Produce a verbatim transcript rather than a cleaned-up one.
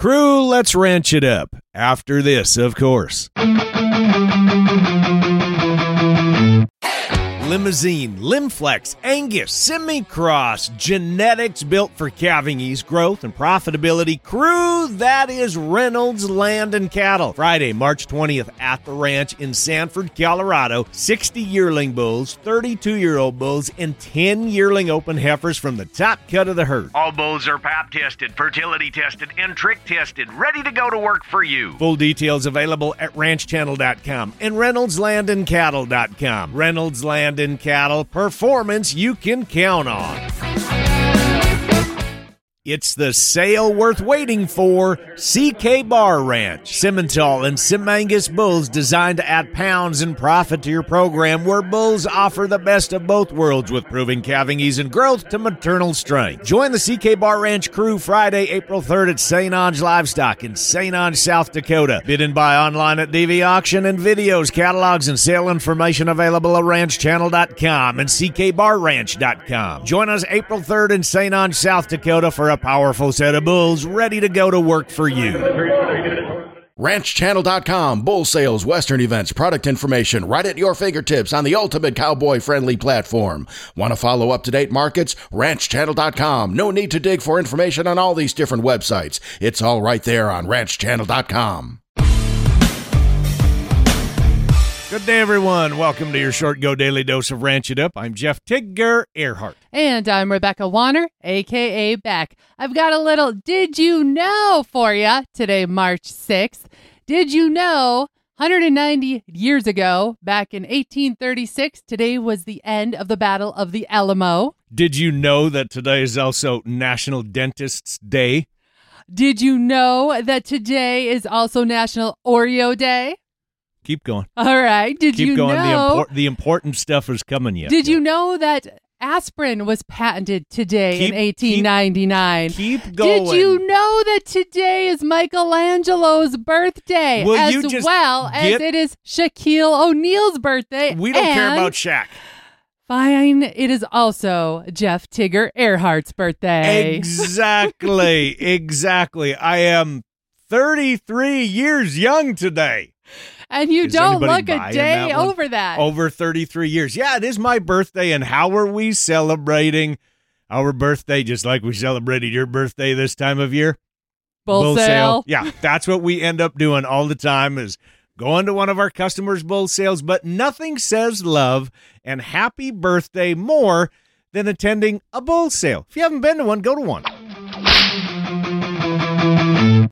Crew, let's ranch it up. After this, of course. Limousine, Limflex, Angus, Semi-Cross, genetics built for calving ease, growth, and profitability. Crew, that is Reynolds Land and Cattle. Friday, March twentieth at the ranch in Sanford, Colorado. sixty yearling bulls, thirty-two-year-old bulls, and ten yearling open heifers from the top cut of the herd. All bulls are pap tested, fertility tested, and trick tested, ready to go to work for you. Full details available at ranch channel dot com and reynolds land and cattle dot com. Reynolds Land and Cattle, performance you can count on. It's the sale worth waiting for. C K Bar Ranch. Simmental and Simangus bulls designed to add pounds and profit to your program, where bulls offer the best of both worlds with proving calving ease and growth to maternal strength. Join the C K Bar Ranch crew Friday, April third at Saint Onge Livestock in Saint Onge, South Dakota. Bid and buy online at D V Auction, and videos, catalogs, and sale information available at ranch channel dot com and c k bar ranch dot com. Join us April third in Saint Onge, South Dakota for a powerful set of bulls ready to go to work for you. ranch channel dot com. Bull sales, Western events, product information right at your fingertips on the ultimate cowboy-friendly platform. Want to follow up-to-date markets? ranch channel dot com. No need to dig for information on all these different websites. It's all right there on ranch channel dot com. Good day, everyone. Welcome to your Short Go Daily Dose of Ranch It Up. I'm Jeff Tigger Earhart. And I'm Rebecca Warner, a k a. Beck. I've got a little Did You Know for you today, March sixth. Did you know one hundred ninety years ago, back in eighteen thirty-six, today was the end of the Battle of the Alamo? Did you know that today is also National Dentist's Day? Did you know that today is also National Oreo Day? Keep going. All right. Did Keep you going. know? The, impor- the important stuff is coming yet. Did you know that aspirin was patented today keep, in eighteen ninety-nine? Keep, keep going. Did you know that today is Michelangelo's birthday, Will as you just well get... as it is Shaquille O'Neal's birthday? We don't and care about Shaq. Fine. It is also Jeff Tigger Earhart's birthday. Exactly. Exactly. I am thirty-three years young today. And you is don't look a a day that over that. Over thirty-three years. Yeah, it is my birthday, and how are we celebrating our birthday just like we celebrated your birthday this time of year? Bull, bull sale. sale. Yeah, that's what we end up doing all the time is going to one of our customers' bull sales, but nothing says love and happy birthday more than attending a bull sale. If you haven't been to one, go to one.